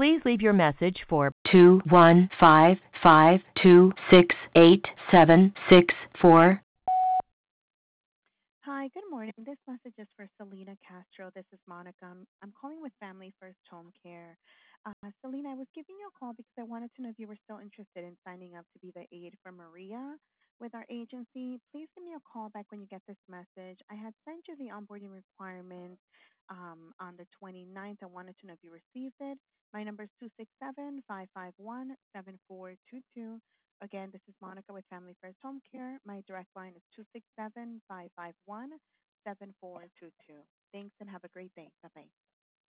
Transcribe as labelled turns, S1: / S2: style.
S1: Please leave your message for 21552687664.
S2: Hi, good morning. This message is for Selena Castro. This is Monica. I'm calling with Family First Home Care. Selena, I was giving you a call because I wanted to know if you were still interested in signing up to be the aide for Maria with our agency. Please give me a call back when you get this message. I had sent you the onboarding requirements on the 29th. I wanted to know if you received it. My number is 267-551-7422. Again, this is Monica with Family First Home Care. My direct line is 267-551-7422. Thanks and have a great day. Bye-bye.